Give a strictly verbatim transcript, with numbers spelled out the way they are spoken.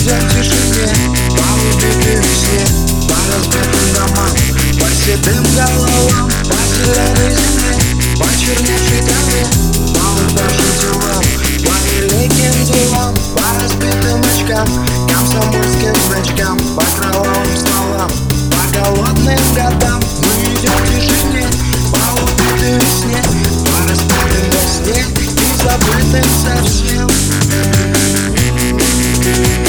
идем в тишине по убитой весне, по разбитым домам, по седым головам, по зеленой земле, по черневшей траве, по упавшим телам, по великим делам, по разбитым очкам, комсомольским значкам, по кровавым столам, по голодным годам. Мы идем в тишине по убитой весне, по разбитым во сне и забытым совсем.